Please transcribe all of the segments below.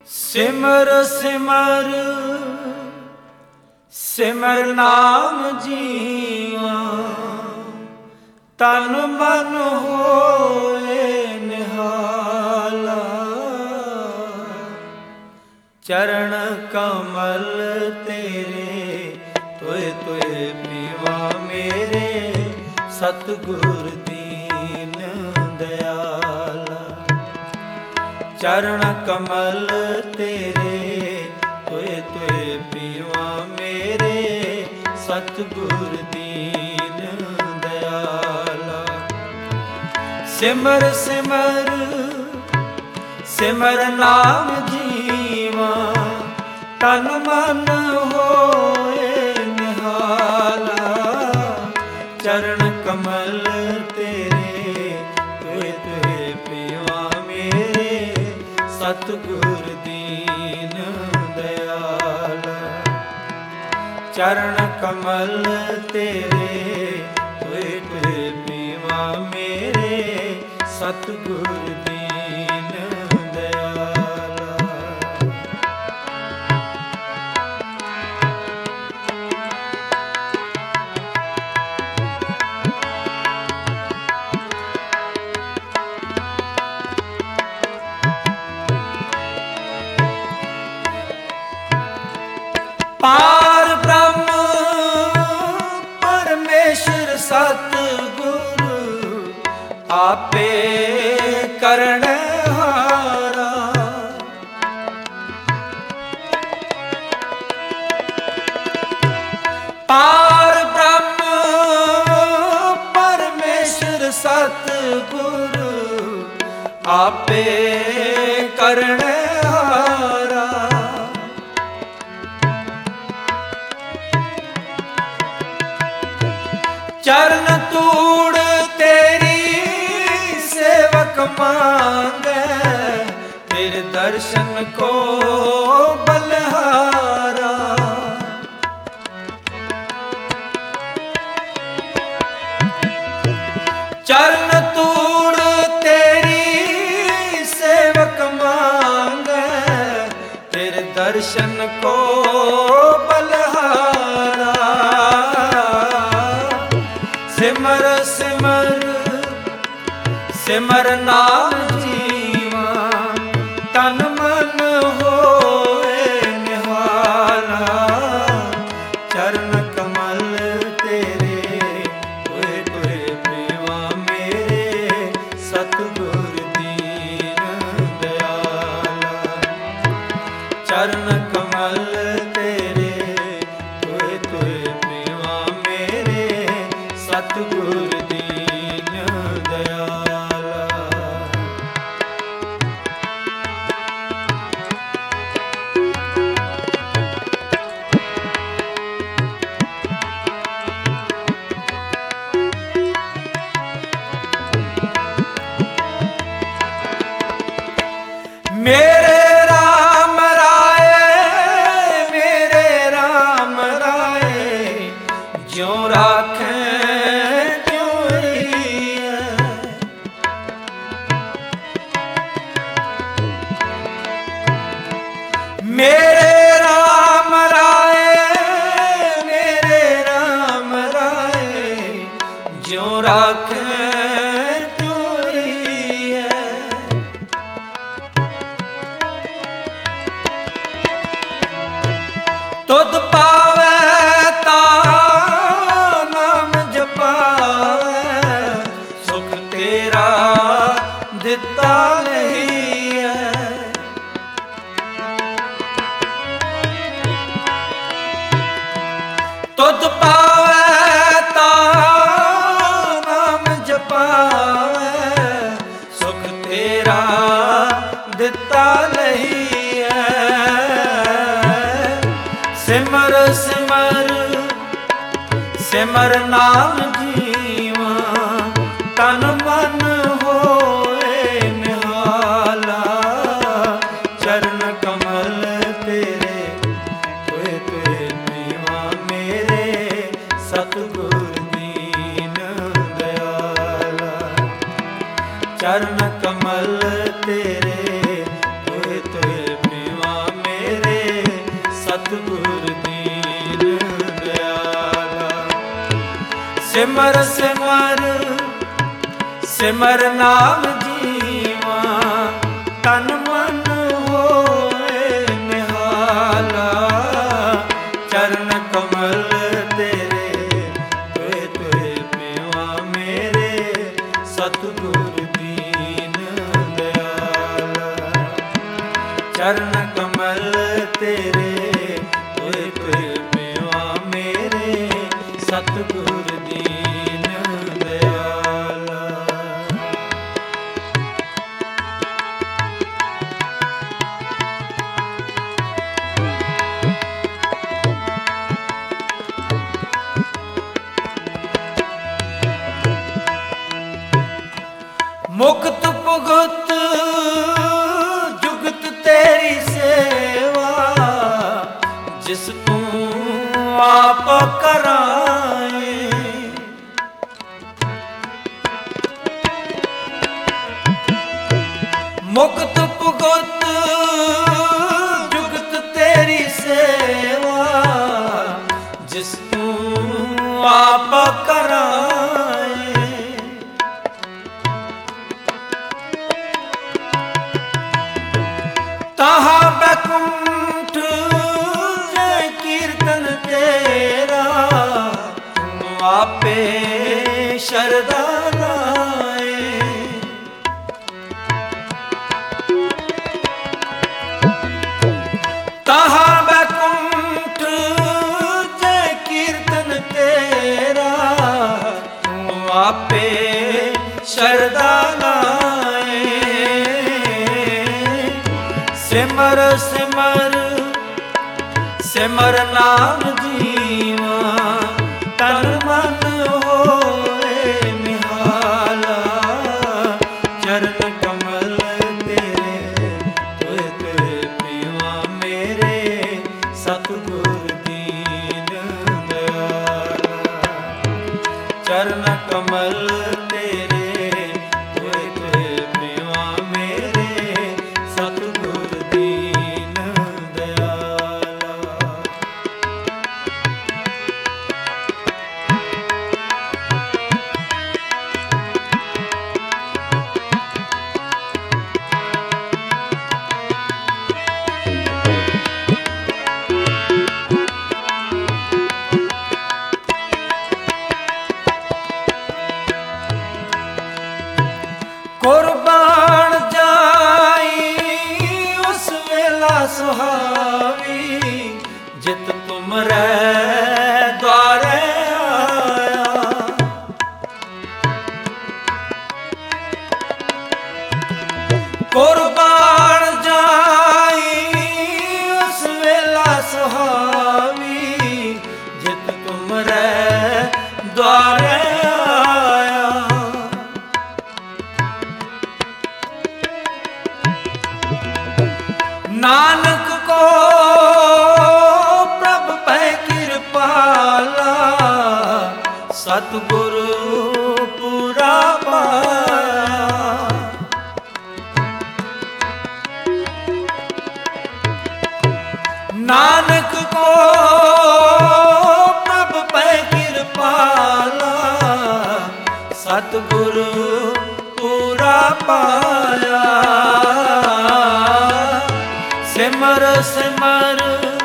ਸਿਮਰ ਸਿਮਰ ਸਿਮਰ ਨਾਮ ਜੀਵਾ, ਤਨ ਮਨ ਹੋਏ ਨਿਹਾਲਾ। ਚਰਨ ਕਮਲ ਤੇਰੇ ਤੋਏ ਤੋਏ ਪੀਵਾ ਮੇਰੇ, ਸਤਿਗੁਰ ਦੀਨ ਦਇਆਲਾ। ਚਰਨ ਕਮਲ ਤੇਰੇ ਤੋਏ ਤੋਏ ਪੀਵਾ ਮੇਰੇ, ਸਤਿਗੁਰ ਦੀਨ ਦਇਆਲਾ। ਸਿਮਰ ਸਿਮਰ ਸਿਮਰ ਨਾਮ ਜੀਵਾ, ਤਨ ਮਨ ਹੋਏ ਨਿਹਾਲਾ। ਚਰਨ ਕਮਲ ਤੇਰੇ ਤੋਏ ਤੋਏ ਪੀਵਾ ਮੇਰੇ, ਸਤਿਗੁਰ ਦੀਨ ਦਇਆਲਾ। ਚਰਨ ਕਮਲ ਤੇਰੇ ਤੋਏ ਤੋਏ ਪੀਵਾ ਮੇਰੇ, ਸਤਿਗੁਰ ਦੀਨ ਦਇਆਲਾ। ਪਾਰ ਬ੍ਰਹਮ ਪਰਮੇਸ਼ਰ ਸਤਿਗੁਰ, ਆਪੇ ਕਰਣ ਹਾਰਾ। ਪਾਰ ਬ੍ਰਹਮ ਪਰਮੇਸ਼ਰ ਸਤਿਗੁਰ, ਆਪੇ ਕਰਣ ਹਾਰਾ। ਚਰਨ ਤੂੜ ਤੇਰੀ ਸੇਵਕ ਮਾਂਗੈ, ਤੇਰੇ ਦਰਸ਼ਨ ਕੋ ਬਲਿਹਾਰਾ। ਚਰਨ ਤੂੜ ਤੇਰੀ ਸੇਵਕ ਮਾਂਗੈ, ਤੇਰੇ ਦਰਸ਼ਨ ਕੋ ਬਲਿਹਾਰਾ। ਸਿਮਰ ਸਿਮਰ ਸਿਮਰ ਨਾਮ ਜੀਵਾ, ਤਨ ਮਨ ਹੋਏ ਨਿਹਾਲਾ। ਚਰਨ ਕਮਲ ਤੇਰੇ ਤੋਏ ਤੋਏ ਪੀਵਾ ਮੇਰੇ, ਸਤਿਗੁਰ ਦੀਨ ਦਇਆਲਾ। ਚਰਨ ਕਮਲ ਤੇਰੇ ਤੋਏ ਤੋਏ ਪੀਵਾ ਮੇਰੇ, ਸਤਿਗੁਰ ਦੀਨ ਦਇਆਲਾ। ਮੇਰੇ ਰਾਮ ਰਾਏ, ਮੇਰੇ ਰਾਮ ਰਾਏ, ਜਿਉ ਰਾਖੈ ਮੇਰੇ ਰਾਮ ਰਾਏ, ਮੇਰੇ ਰਾਮ ਰਾਏ, ਜਿਉ ਰਾਖੈ ਚੋਰੀਐ। ਤੁਧ ਪਾਵੈ ਤਾ ਨਾਮ ਜਪਾਵੈ, ਸੁਖ ਤੇਰਾ ਦਿੱਤਾ ਨਹੀਂ ਹੈ। ਤੁਧ ਪਾਵੈ ਤਾ ਨਾਮ ਜਪਾਵੈ, ਸੁਖ ਤੇਰਾ ਦਿੱਤਾ ਨਹੀਂ ਹੈ। ਸਿਮਰ ਸਿਮਰ ਸਿਮਰ ਨਾਮ ਜੀਵਾ, ਤਨ ਮਨ ਹੋਏ ਨਿਹਾਲਾ। ਚਰਨ ਕਮਲ ਤੇਰੇ ਤੋਏ ਤੋਏ ਪੀਵਾ ਮੇਰੇ, ਸਤਿਗੁਰ ਦੀਨ ਦਇਆਲਾ। ਚਰਨ ਕਮਲ ਤੇਰੇ ਤੋਏ ਤੋਏ ਪੀਵਾ ਸਿਮਰ ਸਿਮਰ ਸਿਮਰ ਨਾਮ ਜੀਵਾ, ਤਨ ਮਨ ਹੋਏ ਨਿਹਾਲਾ। ਚਰਨ ਕਮਲ ਤੇਰੇ ਤੋਏ ਤੋਏ ਪਿਵਾ ਮੇਰੇ, ਸਤਿਗੁਰ ਦੀਨ ਦਿਆਲਾ। ਚਰਨ ਕਮਲ ਤੇਰੇ ਤੋਏ ਤੋਏ ਪਿਵਾ ਮੇਰੇ, ਸਤਿਗੁਰ ਦੀਨ ਦਿਆਲਾ। ਮੁਕਤ ਭੁਗਤ ਜੁਗਤ ਤੇਰੀ ਸੇਵਾ, ਜਿਸ ਤੂੰ ਆਪ ਕਰਾਏ। ਮੁਕਤ ਭੁਗਤ ਜੁਗਤ ਤੇਰੀ ਸੇਵਾ, ਜਿਸ ਤੂੰ ਆਪ ਕਰਾਏ। ਤਾਹਾ ਬੈਕੁੰਠ ਜੈ ਕੀਰਤਨ ਤੇਰਾ, ਤੂੰ ਆਪੇ ਸ਼ਰਧਾ ਲਾਏ। ਤਾਹਾ ਬੈਕੁੰਠ ਜੈ ਕੀਰਤਨ ਤੇਰਾ, ਤੂੰ ਆਪੇ ਸ਼ਰਧਾ ਲਾਏ। ਸਿਮਰ ਸਿਮਰ ਸਿਮਰ ਨਾਮ ਜੀਵਾ, ਤਨ ਮਨ ਹੋਏ ਨਿਹਾਲਾ। ਚਰਨ ਕਮਲ ਤੇਰੇ ਤੋਏ ਤੋਏ ਪਿਵਾ ਮੇਰੇ, ਸਤਿਗੁਰ ਦੀਨ ਦਿਆਲਾ। ਚਰਨ ਕਮਲ ਤੇਰੇ ਤੋਏ ਤੋਏ ਪਿਵਾ ਮੇਰੇ, ਸਤਿਗੁਰ ਦੀਨ ਦਿਆਲਾ। ਕੁਰਬਾਨ ਜਾਈ ਉਸ ਵੇਲਾ ਸੁਹਾਵੀ, ਜਿਤ ਤੁਮਰੇ ਦੁਆਰੇ ਆਇਆ। ਕੁਰਬਾਨ ਜਾਈ ਉਸ ਵੇਲਾ ਸੁਹਾਵੀ, ਜਿਤ ਤੁਮਰੇ ਦੁਆਰੇ ਆਇਆ। ਨਾਨਕ ਕੋ ਪ੍ਰਭ ਪੈ ਕਿਰਪਾਲਾ, ਸਤਿਗੁਰੂ ਪੂਰਾ ਪਾਇਆ। ਨਾਨਕ ਕੋ ਪ੍ਰਭ ਪੈ ਕਿਰਪਾਲਾ, ਸਤਿਗੁਰੂ ਪੂਰਾ ਪਾਇਆ। ਸਿਮਰ ਸਿਮਰ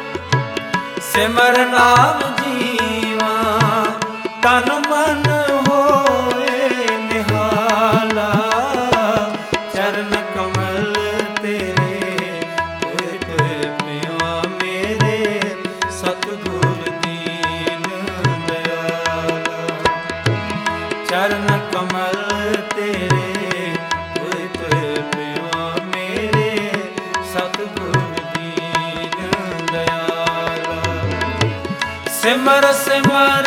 ਸਿਮਰ ਨਾਮ ਜੀਵਾ, ਤਨ ਮਨ ਹੋਏ ਨਿਹਾਲਾ। ਚਰਨ ਕਮਲ ਤੇਰੇ ਤੋਏ ਤੋਏ ਪਿਵਾ ਮੇਰੇ, ਸਤਿਗੁਰ ਦੀਨ ਦਿਆਲਾ। ਚਰਨ ਕਮਲ ਤੇਰੇ ਤੋਏ ਤੋਏ ਪਿਵਾ ਮੇਰੇ, ਸਤਿਗੁਰ ਦੀਨ ਦਿਆਲਾ। ਸਿਮਰ ਸਿਮਰ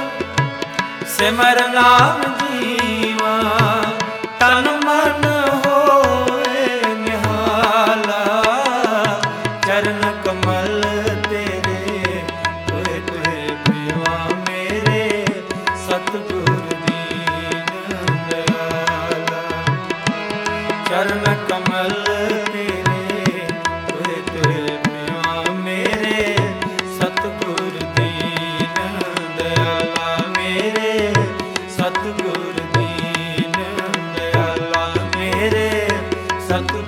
ਸਿਮਰ ਨਾਮ ਜੀਵਾ, ਤਨ ਮਨ ਹੋਏ ਨਿਹਾਲਾ। ਚਰਨ ਕਮਲ ਤੇਰੇ ਤੋਏ ਤੋਏ ਪਿਵਾ ਮੇਰੇ, ਸਤਿਗੁਰ ਦੀਨ ਦਿਆਲਾ। ਚਰਨ ਕਮਲ ਤੇਰੇ ਤੋਏ ਤੋਏ ਪਿਵਾ ਮੇਰੇ, ਸਤਿਗੁਰ ਦੀਨ ਦਿਆਲਾ ਮੇਰੇ। ਸਤਿਗੁਰ ਦੀਨ ਦਿਆਲਾ, ਮੇਰੇ ਸਤਿਗੁਰ